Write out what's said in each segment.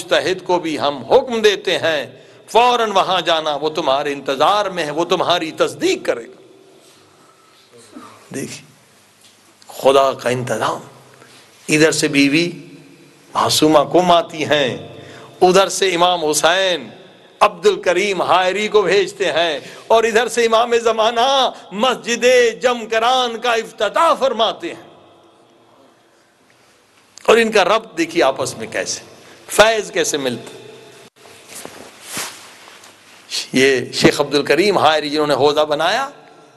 مجتہد کو بھی ہم حکم دیتے ہیں فوراً وہاں جانا، وہ تمہارے انتظار میں ہے، وہ تمہاری تصدیق کرے گا۔ دیکھیے خدا کا انتظام، ادھر سے بیوی معصومہ کم آتی ہیں، ادھر سے امام حسین عبد الکریم حائری کو بھیجتے ہیں، اور ادھر سے امام زمانہ مسجد جمکران کا افتتاح فرماتے ہیں۔ اور ان کا ربط دیکھیے آپس میں کیسے، فیض کیسے ملتا۔ یہ شیخ عبد الکریم حائری جنہوں نے حوضہ بنایا،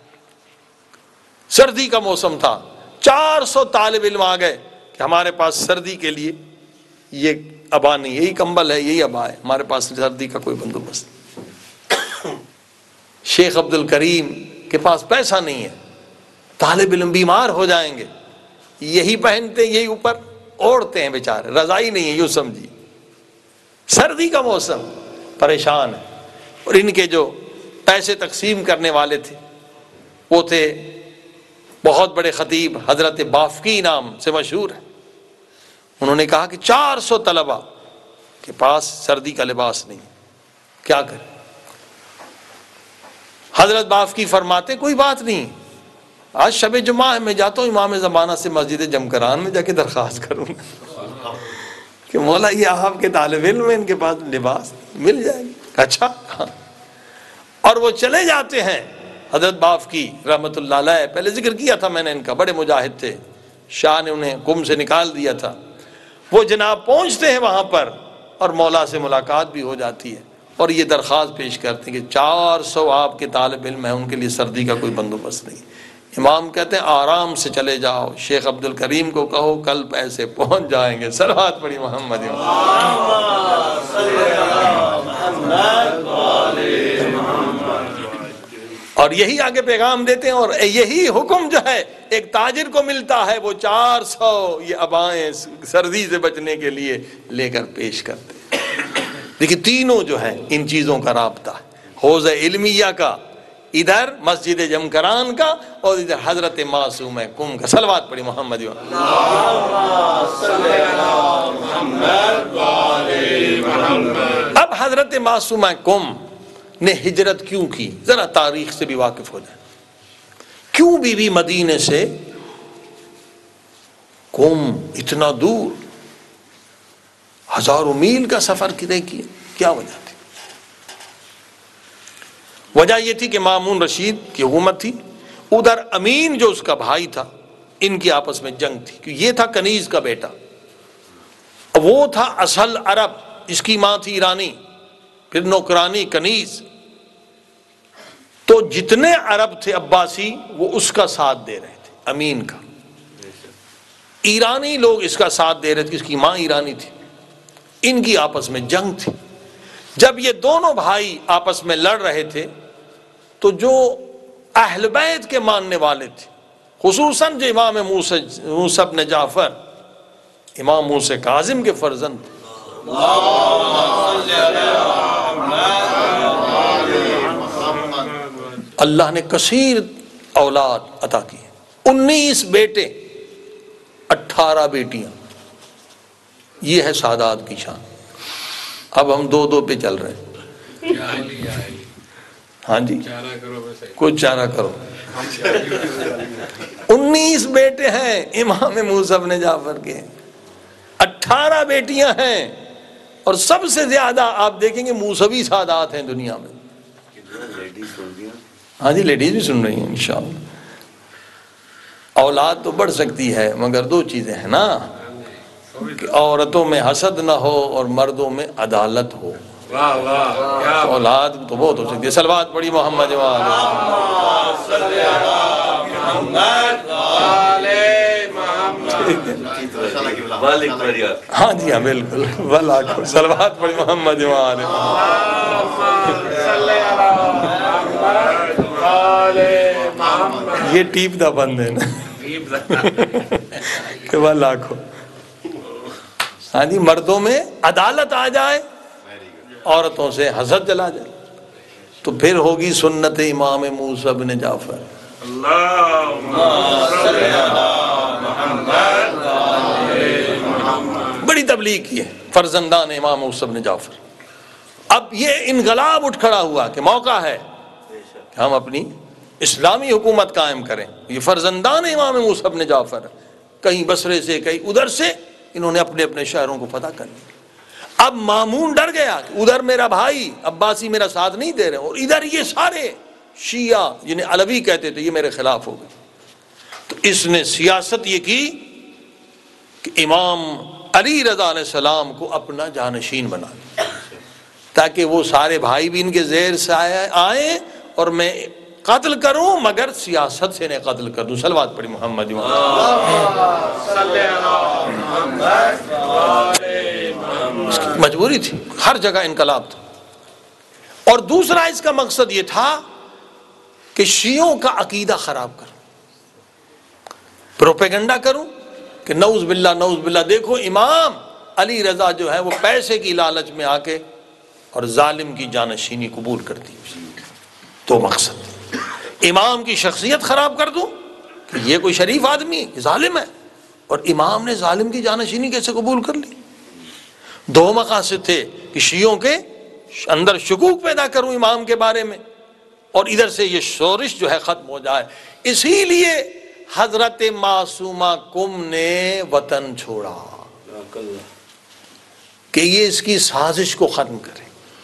سردی کا موسم تھا، 400 طالب علم آ گئے کہ ہمارے پاس سردی کے لیے یہ ابا نہیں، یہی کمبل ہے، یہی ابا ہے، ہمارے پاس سردی کا کوئی بندوبست نہیں۔ شیخ عبد الکریم کے پاس پیسہ نہیں ہے، طالب علم بیمار ہو جائیں گے، یہی پہنتے یہی اوپر اوڑھتے ہیں بیچارے، رضائی نہیں ہے، یوں سمجھیے سردی کا موسم، پریشان ہے۔ اور ان کے جو پیسے تقسیم کرنے والے تھے وہ تھے بہت بڑے خطیب حضرت بافقی نام سے مشہور ہے۔ انہوں نے کہا کہ 400 طلبہ کے پاس سردی کا لباس نہیں، کیا کریں؟ حضرت بافقی فرماتے کوئی بات نہیں، آج شب جمعہ ہے، میں جاتا ہوں امام زمانہ سے مسجد جمکران میں جا کے درخواست کروں گا کہ مولا یہ آپ کے طالب علم ہیں، ان کے پاس لباس مل جائے گا۔ اچھا، اور وہ چلے جاتے ہیں۔ حضرت بافقی رحمت اللہ علیہ، پہلے ذکر کیا تھا میں نے ان کا، بڑے مجاہد تھے، شاہ نے انہیں قم سے نکال دیا تھا۔ وہ جناب پہنچتے ہیں وہاں پر اور مولا سے ملاقات بھی ہو جاتی ہے، اور یہ درخواست پیش کرتے ہیں کہ 400 آپ کے طالب علم ہیں، ان کے لیے سردی کا کوئی بندوبست نہیں۔ امام کہتے ہیں آرام سے چلے جاؤ، شیخ عبد الکریم کو کہو کل پیسے پہنچ جائیں گے۔ صلوات پڑھی محمد۔ اور یہی آگے پیغام دیتے ہیں، اور یہی حکم جو ہے ایک تاجر کو ملتا ہے، وہ 400 یہ ابائیں سردی سے بچنے کے لیے لے کر پیش کرتے ہیں۔ دیکھیں تینوں جو ہیں ان چیزوں کا رابطہ ہے، حوض علمیہ کا ادھر، مسجد جمکران کا، اور ادھر حضرت معصومہ کم کا۔ صلوات پڑھی محمد۔ اب حضرت معصومہ کم نے ہجرت کیوں کی، ذرا تاریخ سے بھی واقف ہو جائیں۔ کیوں بیوی مدینے سے قم اتنا دور ہزاروں میل کا سفر کرے کیا، کیا وجہ تھی؟ وجہ یہ تھی کہ مامون رشید کی حکومت تھی، ادھر امین جو اس کا بھائی تھا، ان کی آپس میں جنگ تھی، کہ یہ تھا کنیز کا بیٹا، وہ تھا اصل عرب، اس کی ماں تھی ایرانی، پھر نوکرانی کنیز۔ تو جتنے عرب تھے عباسی وہ اس کا ساتھ دے رہے تھے، امین کا۔ ایرانی لوگ اس کا ساتھ دے رہے تھے، اس کی ماں ایرانی تھی، ان کی آپس میں جنگ تھی۔ جب یہ دونوں بھائی آپس میں لڑ رہے تھے تو جو اہل بیت کے ماننے والے تھے، خصوصاً جو امام موسیٰ بن جعفر، امام موسیٰ کاظم کے فرزند تھے، اللہ نے کثیر اولاد عطا کی، 19 بیٹے 18 بیٹیاں، یہ ہے سادات کی شان۔ اب ہم 2 پہ چل رہے ہیں۔ ہاں جی، کچھ چارہ کرو۔ 19 بیٹے ہیں امام موسیٰ بن جعفر کے، 18 بیٹیاں ہیں، اور سب سے زیادہ آپ دیکھیں گے موسوی سادات ہیں دنیا میں۔ ہاں جی، لیڈیز بھی سن رہی ہیں انشاءاللہ۔ اولاد تو بڑھ سکتی ہے مگر 2 چیزیں ہیں نا، کہ عورتوں میں حسد نہ ہو اور مردوں میں عدالت ہو۔ اولاد تو بہت ہو سکتی ہے۔ صلوات پڑھی محمد۔ ہاں جی ہاں بالکل، صلوات پڑھی محمد۔ یہ ٹیپ دا بند ہے نا کہ وہ لاکھوں۔ ہاں جی، مردوں میں عدالت آ جائے، عورتوں سے حسد چلا جائے، تو پھر ہوگی سنت امام موسیٰ بن جعفر۔ بڑی تبلیغ کی ہے۔ فرزندان امام موسیٰ بن جعفر۔ اب یہ انقلاب اٹھ کھڑا ہوا کہ موقع ہے کہ ہم اپنی اسلامی حکومت قائم کریں۔ یہ فرزندان امام موسیٰ بن جعفر، کہیں بصرے سے کہیں ادھر سے، انہوں نے اپنے اپنے شہروں کو فتح کر لیا۔ اب مامون ڈر گیا کہ ادھر میرا بھائی عباسی میرا ساتھ نہیں دے رہے، اور ادھر یہ سارے شیعہ جنہیں علوی کہتے تھے یہ میرے خلاف ہو گئے۔ تو اس نے سیاست یہ کی کہ امام علی رضا علیہ السلام کو اپنا جانشین بنا لیا، تاکہ وہ سارے بھائی بھی ان کے زیر سے آئیں اور میں قتل کروں، مگر سیاست سے انہیں قتل کر دوں۔ صلوات پڑھی محمد۔ مجبوری تھی، ہر جگہ انقلاب تھا۔ اور دوسرا اس کا مقصد یہ تھا کہ شیعوں کا عقیدہ خراب کروں، پروپیگنڈا کروں کہ نعوذ باللہ دیکھو امام علی رضا جو ہے وہ پیسے کی لالچ میں آ کے اور ظالم کی جانشینی قبول کرتی۔ تو مقصد امام کی شخصیت خراب کر دوں کہ یہ کوئی شریف آدمی ہے، ظالم ہے، اور امام نے ظالم کی جانشینی کیسے قبول کر لی۔ دو مقاصد تھے کہ شیعوں کے اندر شکوک پیدا کروں امام کے بارے میں، اور ادھر سے یہ شورش جو ہے ختم ہو جائے۔ اسی لیے حضرت معصومہ کم نے وطن چھوڑا کہ یہ اس کی سازش کو ختم کرے،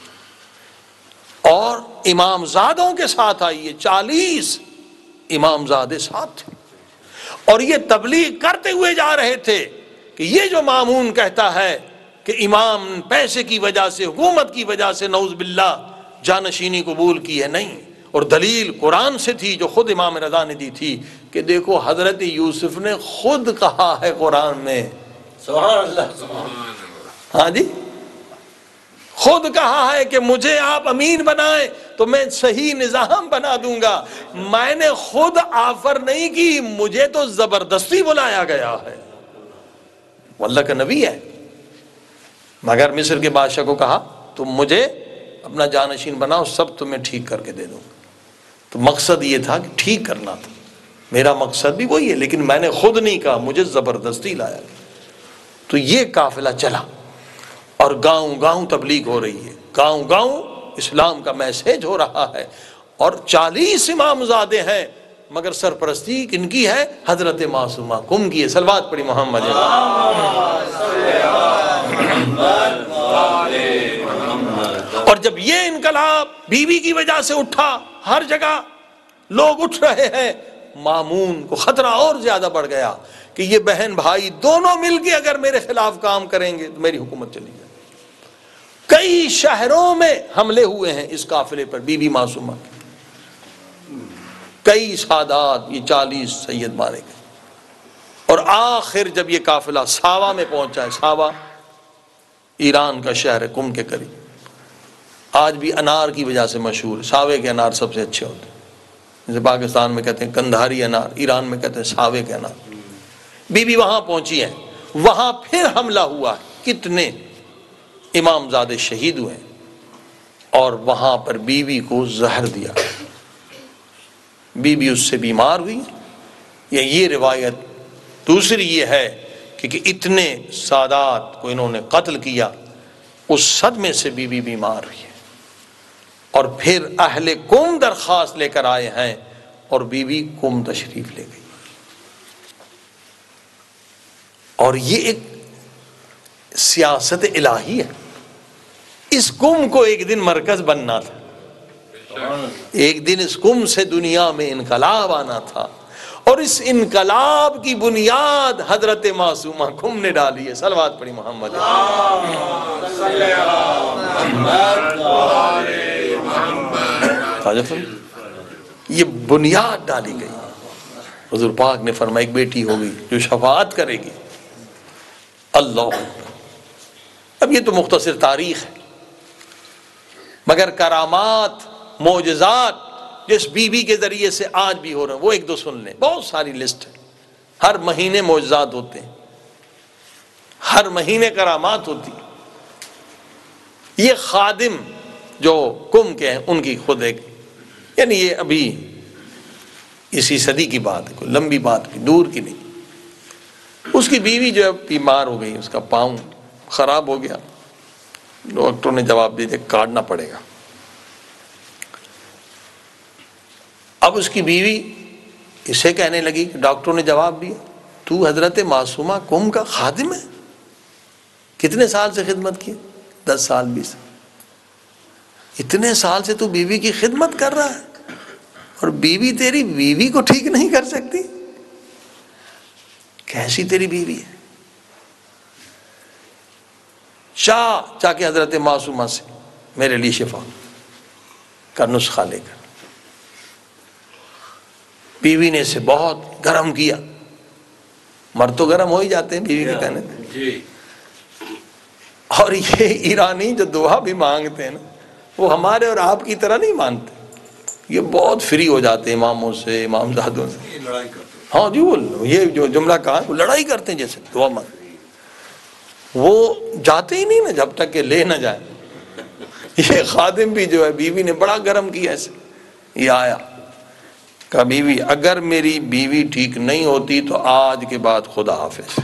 اور امام زادوں کے ساتھ آئیے، 40 امام زادے ساتھ تھے، اور یہ تبلیغ کرتے ہوئے جا رہے تھے کہ یہ جو مامون کہتا ہے کہ امام پیسے کی وجہ سے، حکومت کی وجہ سے نعوذ باللہ جانشینی قبول کی ہے، نہیں۔ اور دلیل قرآن سے تھی جو خود امام رضا نے دی تھی کہ دیکھو حضرت یوسف نے خود کہا ہے قرآن میں، سبحان اللہ، ہاں جی، خود کہا ہے کہ مجھے آپ امین بنائیں تو میں صحیح نظام بنا دوں گا، میں نے خود آفر نہیں کی، مجھے تو زبردستی بلایا گیا ہے۔ وہ اللہ کا نبی ہے، مگر مصر کے بادشاہ کو کہا تم مجھے اپنا جانشین بناؤ، سب تمہیں ٹھیک کر کے دے دوں گا۔ تو مقصد یہ تھا کہ ٹھیک کرنا تھا، میرا مقصد بھی وہی ہے، لیکن میں نے خود نہیں کہا، مجھے زبردستی لایا گیا۔ تو یہ قافلہ چلا اور گاؤں گاؤں تبلیغ ہو رہی ہے، گاؤں گاؤں اسلام کا میسیج ہو رہا ہے، اور 40 امام زادے ہیں، مگر سرپرستی کن کی ہے؟ حضرت معصومہ کم کی ہے۔ صلوات پڑھی محمد۔ اور جب یہ انقلاب بیوی کی وجہ سے اٹھا، ہر جگہ لوگ اٹھ رہے ہیں، مامون کو خطرہ اور زیادہ بڑھ گیا کہ یہ بہن بھائی دونوں مل کے اگر میرے خلاف کام کریں گے تو میری حکومت چلی جائے۔ کئی شہروں میں حملے ہوئے ہیں اس قافلے پر، بی بی معصومہ کے کئی سادات، یہ 40 سید مارے گئے۔ اور آخر جب یہ قافلہ ساوا میں پہنچا ہے، ساوا ایران کا شہر ہے کم کے قریب، آج بھی انار کی وجہ سے مشہور ہے، ساوے کے انار سب سے اچھے ہوتے ہیں، جیسے پاکستان میں کہتے ہیں کندھاری انار، ایران میں کہتے ہیں ساوے کے انار۔ بی بی وہاں پہنچی ہیں، وہاں پھر حملہ ہوا، کتنے امام زادے شہید ہوئے، اور وہاں پر بیوی کو زہر دیا، بیوی اس سے بیمار ہوئی۔ یہ روایت دوسری یہ ہے کہ اتنے سادات کو انہوں نے قتل کیا، اس صدمے سے بیوی بیمار ہوئی ہے، اور پھر اہل قم درخواست لے کر آئے ہیں، اور بیوی قم تشریف لے گئی۔ اور یہ ایک سیاست الہی ہے، اس قم کو ایک دن مرکز بننا تھا، ایک دن اس قم سے دنیا میں انقلاب آنا تھا، اور اس انقلاب کی بنیاد حضرت معصومہ قم نے ڈالی ہے۔ صلوات پڑھی محمد۔ یہ بنیاد ڈالی گئی، حضور پاک نے فرمایا ایک بیٹی ہوگی جو شفاعت کرے گی، اللہ۔ اب یہ تو مختصر تاریخ ہے، مگر کرامات، معجزات جس بی بی کے ذریعے سے آج بھی ہو رہے ہیں وہ ایک دو سن لیں، بہت ساری لسٹ ہے، ہر مہینے معجزات ہوتے ہیں، ہر مہینے کرامات ہوتی۔ یہ خادم جو قم کے ہیں ان کی خود ایک، یعنی یہ ابھی اسی صدی کی بات ہے، کوئی لمبی بات کی، دور کی نہیں۔ اس کی بیوی جو ہے بیمار ہو گئی، اس کا پاؤں خراب ہو گیا. ڈاکٹر نے جواب دے دیا کاٹنا پڑے گا. اب اس کی بیوی اسے کہنے لگی کہ ڈاکٹر نے جواب دیا تو حضرت معصومہ قوم کا خادم ہے, کتنے سال سے خدمت کی؟ 10 سال 20 سال. اتنے سال سے تو بیوی کی خدمت کر رہا ہے اور بیوی تیری بیوی کو ٹھیک نہیں کر سکتی؟ کیسی تیری بیوی ہے؟ چاہ کے حضرت معصومہ سے میرے لیے شفا کا نسخہ لے کر. بیوی نے اسے بہت گرم کیا. مرد تو گرم ہو ہی جاتے ہیں بیوی کے کہنے پہ. اور یہ ایرانی جو دعا بھی مانگتے ہیں نا, وہ ہمارے اور آپ کی طرح نہیں مانتے. یہ بہت فری ہو جاتے ہیں اماموں سے, امام زادوں سے. ہاں جی, وہ یہ جو جملہ کہا وہ لڑائی کرتے ہیں جیسے دعا مانگ. وہ جاتے ہی نہیں نا جب تک کہ لے نہ جائے. یہ خادم بھی جو ہے بیوی نے بڑا گرم کیا ایسے. یہ آیا کہا بیوی اگر میری بیوی ٹھیک نہیں ہوتی تو آج کے بعد خدا حافظ,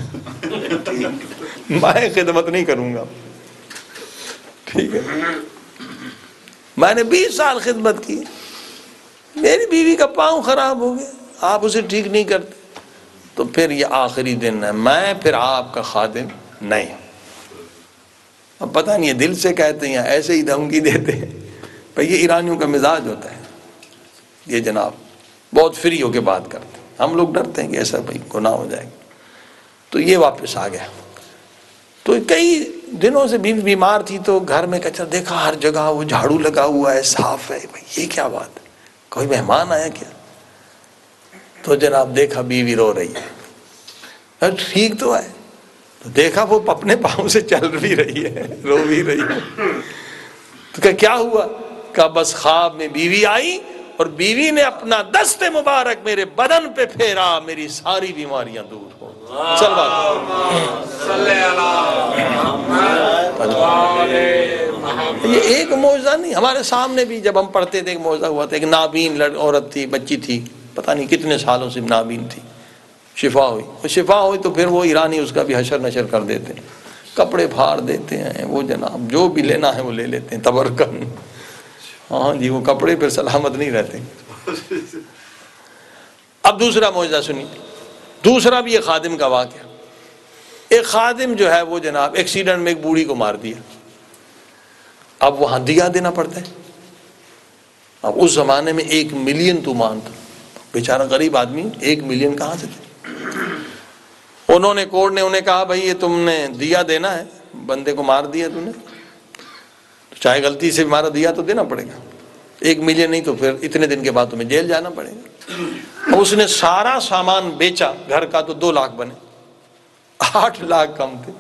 میں خدمت نہیں کروں گا. ٹھیک ہے, میں نے 20 سال خدمت کی, میری بیوی کا پاؤں خراب ہو گیا, آپ اسے ٹھیک نہیں کرتے تو پھر یہ آخری دن ہے, میں پھر آپ کا خادم نہیں. اب پتہ نہیں یہ دل سے کہتے ہیں یا ایسے ہی دھمکی دیتے ہیں. پر یہ ایرانیوں کا مزاج ہوتا ہے. یہ جناب بہت فری ہو کے بات کرتے ہیں. ہم لوگ ڈرتے ہیں کہ ایسا بھائی گناہ ہو جائے گا. تو یہ واپس آ گیا. تو کئی دنوں سے بیمار تھی تو گھر میں کچرا دیکھا, ہر جگہ وہ جھاڑو لگا ہوا ہے, صاف ہے. بھائی یہ کیا بات ہے, کوئی مہمان آیا کیا؟ تو جناب دیکھا بیوی رو رہی ہے. ٹھیک تو ہے, تو دیکھا وہ اپنے پاؤں سے چل بھی رہی ہے, رو بھی رہی ہے. تو کیا ہوا؟ کہا بس خواب میں بیوی آئی اور بیوی نے اپنا دست مبارک میرے بدن پہ پھیرا, میری ساری بیماریاں دور ہو. یہ ایک معجزہ نہیں, ہمارے سامنے بھی جب ہم پڑھتے تھے ایک معجزہ ہوا تھا. ایک نابین عورت تھی, بچی تھی, پتہ نہیں کتنے سالوں سے نابین تھی, شفا ہوئی. وہ شفا ہوئی تو پھر وہ ایرانی اس کا بھی حشر نشر کر دیتے ہیں, کپڑے پھاڑ دیتے ہیں. وہ جناب جو بھی لینا ہے وہ لے لیتے ہیں تبرکن. ہاں جی, وہ کپڑے پھر سلامت نہیں رہتے. اب دوسرا معجزہ سنی. دوسرا بھی ایک خادم کا واقعہ. ایک خادم جو ہے وہ جناب ایکسیڈنٹ میں ایک بوڑھی کو مار دیا. اب وہاں دیا دینا پڑتا ہے. اب اس زمانے میں 1 ملین تومان تھا. بیچارہ غریب آدمی, 1 ملین کہاں سے تھے. انہوں نے کورٹ نے انہیں کہا بھائی یہ تم نے دیا دینا ہے, بندے کو مار دیا تم نے, چاہے غلطی سے مارا دیا تو دینا پڑے گا. 1 ملین نہیں تو پھر اتنے دن کے بعد تمہیں جیل جانا پڑے گا. اس نے سارا سامان بیچا گھر کا تو 2 لاکھ بنے, 8 لاکھ کم تھے.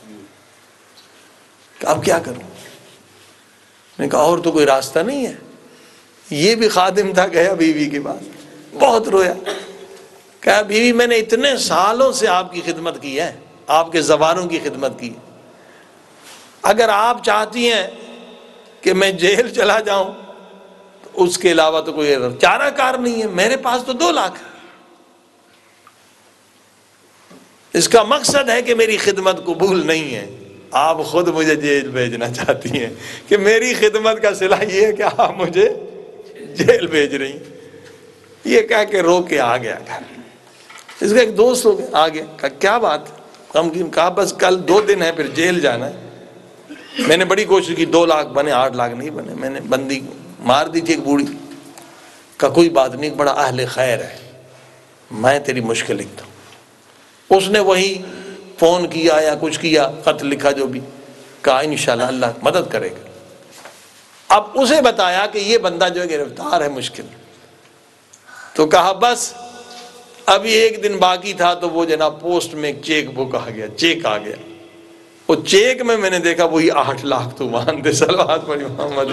اب کیا کروں؟ میں نے کہا اور تو کوئی راستہ نہیں ہے. یہ بھی خادم تھا, گیا بیوی کے پاس, بہت رویا. کہا بیوی میں نے اتنے سالوں سے آپ کی خدمت کی ہے, آپ کے زبانوں کی خدمت کی, اگر آپ چاہتی ہیں کہ میں جیل چلا جاؤں تو اس کے علاوہ تو کوئی چارہ کار نہیں ہے. میرے پاس تو 2 لاکھ ہے. اس کا مقصد ہے کہ میری خدمت قبول نہیں ہے, آپ خود مجھے جیل بھیجنا چاہتی ہیں کہ میری خدمت کا صلہ یہ ہے کہ آپ مجھے جیل بھیج رہی ہیں. یہ کہہ کے رو کے آ گیا گھر. اس کا ایک دوست ہو گیا, آ گیا. کہا کیا بات, کہا بس کل 2 دن ہے پھر جیل جانا ہے. میں نے بڑی کوشش کی, 2 لاکھ بنے, 8 لاکھ نہیں بنے. میں نے بندی مار دی تھی ایک بوڑھی. کہا کوئی بات نہیں, بڑا اہل خیر ہے, میں تیری مشکل لکھتا ہوں. اس نے وہی فون کیا یا کچھ کیا, خط لکھا جو بھی, کہا انشاءاللہ اللہ مدد کرے گا. اب اسے بتایا کہ یہ بندہ جو گرفتار ہے مشکل. تو کہا بس ابھی 1 دن باقی تھا تو وہ جناب پوسٹ میں ایک چیک بک آ گیا, چیک آ گیا. وہ چیک میں نے دیکھا وہی 8 لاکھ تومان تھے. صلوات پڑھی محمد.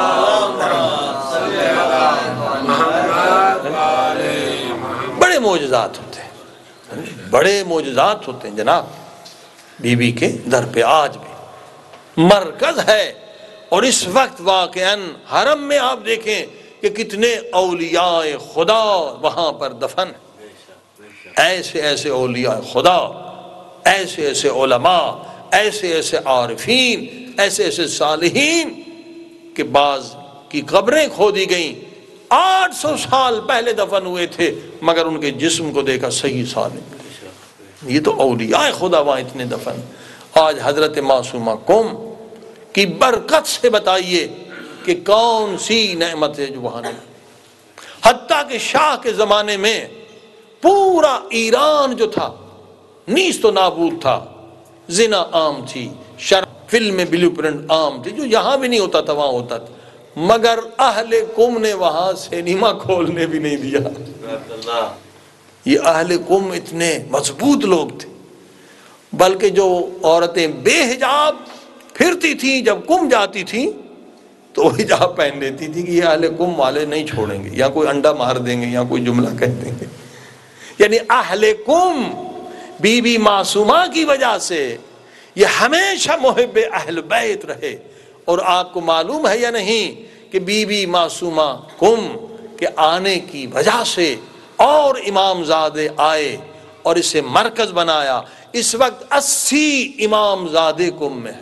بڑے معجزات ہوتے ہیں, بڑے معجزات ہوتے ہیں جناب. بی بی کے در پہ آج بھی مرکز ہے. اور اس وقت واقعاً حرم میں آپ دیکھیں کہ کتنے اولیاء خدا وہاں پر دفن ہیں. ایسے ایسے اولیاء خدا, ایسے ایسے علماء ایسے ایسے عارفین، ایسے ایسے صالحین کہ بعض کی قبریں کھودی گئیں، 800 سال پہلے دفن ہوئے تھے مگر ان کے جسم کو دیکھا صحیح سالم۔ یہ تو اولیاء خدا وہاں اتنے دفن۔ آج حضرت معصومہ قم کی برکت سے بتائیے کہ کون سی نعمت ہے جو وہاں نہیں۔ حتیٰ کہ شاہ کے زمانے میں پورا ایران جو تھا نیست و نابود تھا، زنا عام تھی، شراب، فلم بلیو پرنٹ عام تھی، جو یہاں بھی نہیں ہوتا تھا وہاں ہوتا تھا، مگر اہل قم نے وہاں سینما کھولنے بھی نہیں دیا۔ یہ اہل قم اتنے مضبوط لوگ تھے، بلکہ جو عورتیں بے حجاب پھرتی تھیں جب قم جاتی تھیں تو حجاب پہن لیتی تھی کہ یہ اہل قم والے نہیں چھوڑیں گے، یا کوئی انڈا مار دیں گے یا کوئی جملہ کہہ دیں گے۔ یعنی اہل قم بی بی معصومہ کی وجہ سے یہ ہمیشہ محب اہل بیت رہے۔ اور آپ کو معلوم ہے یا نہیں کہ بی بی معصومہ قم کے آنے کی وجہ سے اور امام زادے آئے اور اسے مرکز بنایا۔ اس وقت 80 امام زادے قم میں ہے،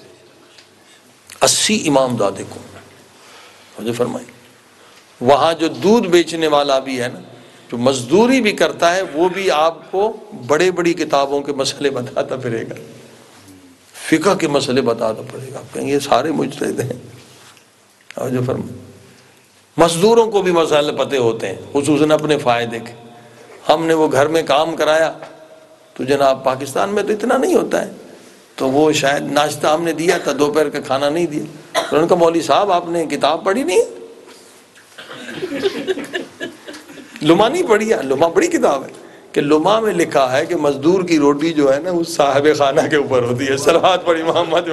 80 امام زادے قم میں۔ مجھے فرمائیں، وہاں جو دودھ بیچنے والا بھی ہے نا، جو مزدوری بھی کرتا ہے، وہ بھی آپ کو بڑے بڑی کتابوں کے مسئلے بتاتا پھرے گا، فقہ کے مسئلے بتاتا پڑے گا۔ آپ کہیں گے یہ سارے مجتہد ہیں۔ اور جو فرمائیں، مزدوروں کو بھی مسائل پتے ہوتے ہیں، خصوصاً اپنے فائدے کے۔ ہم نے وہ گھر میں کام کرایا تو جناب پاکستان میں تو اتنا نہیں ہوتا ہے، تو وہ شاید ناشتہ ہم نے دیا تھا، دوپہر کا کھانا نہیں دیا۔ تو ان کا مولوی صاحب آپ نے کتاب پڑھی نہیں ہے؟ لمحہ نہیں پڑھی ہے؟ لمحہ بڑی کتاب ہے کہ لمحہ میں لکھا ہے کہ مزدور کی روٹی جو ہے نا وہ صاحب خانہ کے اوپر ہوتی ہے۔ صلوات پڑھی محمد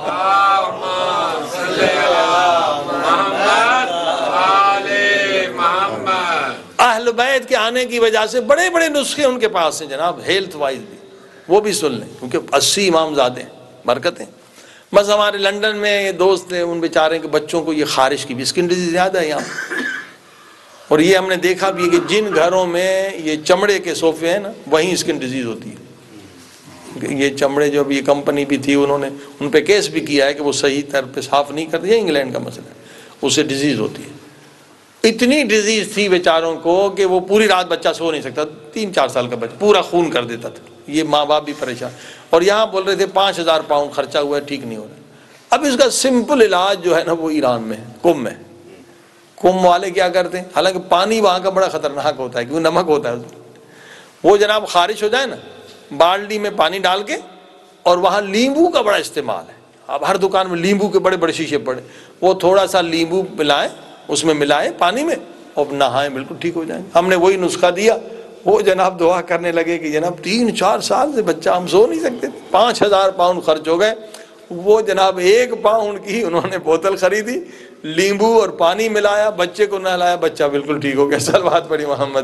اہل بیت کے آنے کی وجہ سے بڑے بڑے نسخے ان کے پاس ہیں جناب، ہیلتھ وائز بھی، وہ بھی سن لیں، کیونکہ 80 امام زادے ہیں، برکتیں۔ بس ہمارے لنڈن میں دوست تھے، ان بیچارے کے بچوں کو یہ خارش کی بھی اسکن ڈیزیز زیادہ ہے یہاں، اور یہ ہم نے دیکھا بھی ہے کہ جن گھروں میں یہ چمڑے کے صوفے ہیں نا وہیں اسکن ڈیزیز ہوتی ہے۔ یہ چمڑے جو بھی یہ کمپنی بھی تھی، انہوں نے ان پہ کیس بھی کیا ہے کہ وہ صحیح طرح پہ صاف نہیں کرتے، یہ انگلینڈ کا مسئلہ ہے، اس سے ڈیزیز ہوتی ہے۔ اتنی ڈیزیز تھی بیچاروں کو کہ وہ پوری رات بچہ سو نہیں سکتا، 3-4 سال کا بچہ پورا خون کر دیتا تھا، یہ ماں باپ بھی پریشان۔ اور یہاں بول رہے تھے 5000 پاؤنڈ خرچہ ہوا ہے، ٹھیک نہیں ہو رہا۔ اب اس کا سمپل علاج جو ہے نا وہ ایران میں ہے، قم میں۔ قم والے کیا کرتے ہیں، حالانکہ پانی وہاں کا بڑا خطرناک ہوتا ہے کیونکہ نمک ہوتا ہے اس میں، وہ جناب خارش ہو جائے نا، بالٹی میں پانی ڈال کے، اور وہاں لیمبو کا بڑا استعمال ہے۔ اب ہر دکان میں لیمبو کے بڑے بڑے شیشے پڑے، وہ تھوڑا سا لیمبو ملائیں، اس میں ملائیں پانی میں اور نہائیں، بالکل ٹھیک ہو جائیں۔ ہم نے وہی نسخہ دیا، وہ جناب دعا کرنے لگے کہ جناب 3-4 سال سے بچہ ہم سو نہیں سکتے، 5000 پاؤنڈ خرچ ہو گئے۔ وہ جناب 1 پاؤنڈ کی انہوں نے بوتل خریدی، لیمبو اور پانی ملایا، بچے کو نہلایا، بچہ بالکل ٹھیک ہو گیا۔ صلوات پڑھی محمد۔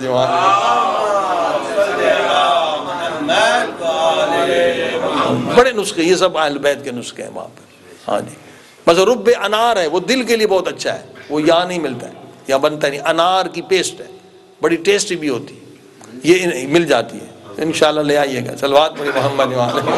بڑے نسخے، یہ سب اہل بیت کے نسخے ہیں وہاں پہ۔ ہاں جی، بس رب انار ہے، وہ دل کے لیے بہت اچھا ہے، وہ یہاں نہیں ملتا ہے، یہاں بنتا نہیں۔ انار کی پیسٹ ہے، بڑی ٹیسٹی بھی ہوتی ہے، یہ مل جاتی ہے، انشاءاللہ لے آئیے گا۔ صلوات پڑھی محمد۔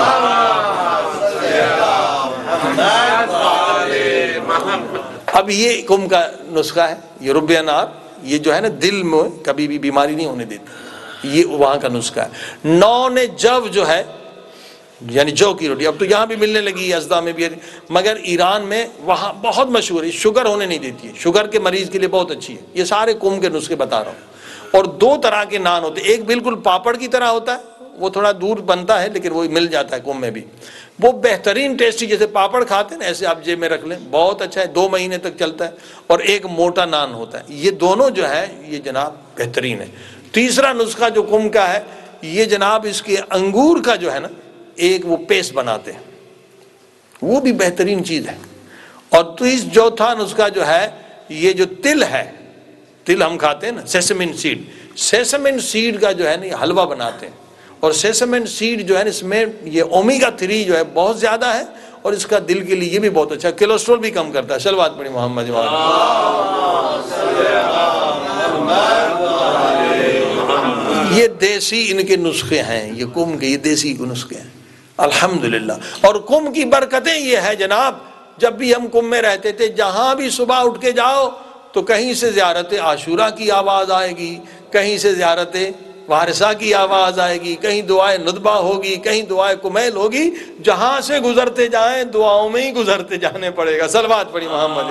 اب یہ قم کا نسخہ ہے، یہ رب انار، یہ جو ہے نا دل میں کبھی بھی بیماری نہیں ہونے دیتی، یہ وہاں کا نسخہ ہے۔ نون جو جو ہے یعنی جو کی روٹی، اب تو یہاں بھی ملنے لگی ہے، ازدا میں بھی، مگر ایران میں وہاں بہت مشہور ہے، شوگر ہونے نہیں دیتی ہے، شوگر کے مریض کے لیے بہت اچھی ہے۔ یہ سارے قم کے نسخے بتا رہا ہوں۔ اور 2 طرح کے نان ہوتے ہیں، ایک بالکل پاپڑ کی طرح ہوتا ہے، وہ تھوڑا دور بنتا ہے لیکن وہ مل جاتا ہے قم میں بھی، وہ بہترین ٹیسٹی، جیسے پاپڑ کھاتے ہیں نا ایسے آپ جیب میں رکھ لیں، بہت اچھا ہے، 2 مہینے تک چلتا ہے۔ اور ایک موٹا نان ہوتا ہے، یہ دونوں جو ہے یہ جناب بہترین ہے۔ تیسرا نسخہ جو قم کا ہے، یہ جناب اس کے انگور کا جو ہے نا ایک وہ پیسٹ بناتے ہیں، وہ بھی بہترین چیز ہے۔ اور چوتھا نسخہ جو ہے، یہ جو تل ہے، تل ہم کھاتے ہیں نا، سیسمن سیڈ، سیسمن سیڈ کا جو ہے نا یہ حلوہ بناتے ہیں۔ اور سیسمن سیڈ جو ہے اس میں یہ اومیگا 3 جو ہے بہت زیادہ ہے، اور اس کا دل کے لیے یہ بھی بہت اچھا ہے، کولیسٹرول بھی کم کرتا ہے۔ صلوات پڑھی محمد۔ یہ دیسی ان کے نسخے ہیں، یہ قم کے یہ دیسی نسخے ہیں۔ الحمدللہ۔ اور کم کی برکتیں یہ ہے جناب، جب بھی ہم کم میں رہتے تھے، جہاں بھی صبح اٹھ کے جاؤ تو کہیں سے زیارت عاشورہ کی آواز آئے گی، کہیں سے زیارت وارثہ کی آواز آئے گی، کہیں دعائے ندبہ ہوگی، کہیں دعائے کمیل ہوگی۔ جہاں سے گزرتے جائیں دعاؤں میں ہی گزرتے جانے پڑے گا۔ صلوات پڑھی محمد۔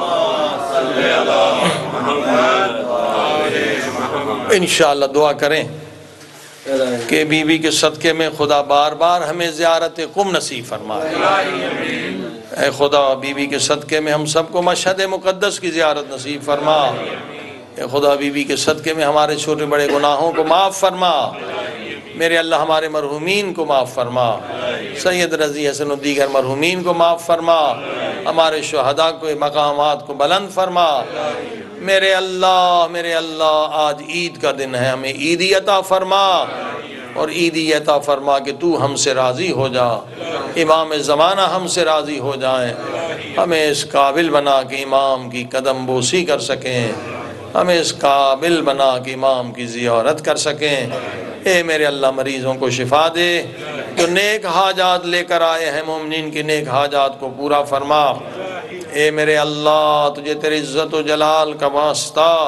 انشاءاللہ دعا کریں کہ بی بی کے صدقے میں خدا بار بار ہمیں زیارت قم نصیب فرمائے۔ اے خدا بی بی کے صدقے میں ہم سب کو مشہد مقدس کی زیارت نصیب فرما۔ اے خدا بی بی کے صدقے میں ہمارے چھوٹے بڑے گناہوں کو معاف فرما۔ میرے اللہ ہمارے مرحومین کو معاف فرما، سید رضی حسن و دیگر مرحومین کو معاف فرما، ہمارے شہداء کو مقامات کو بلند فرما۔ میرے اللہ آج عید کا دن ہے، ہمیں عیدی عطا فرما، اور عیدی عطا فرما کہ تو ہم سے راضی ہو جا، امام زمانہ ہم سے راضی ہو جائیں، ہمیں اس قابل بنا کہ امام کی قدم بوسی کر سکیں، ہمیں اس قابل بنا کہ امام کی زیارت کر سکیں۔ اے میرے اللہ مریضوں کو شفا دے، جو نیک حاجات لے کر آئے ہیں مومنین کی نیک حاجات کو پورا فرما۔ اے میرے اللہ تجھے تیری عزت و جلال کا واسطہ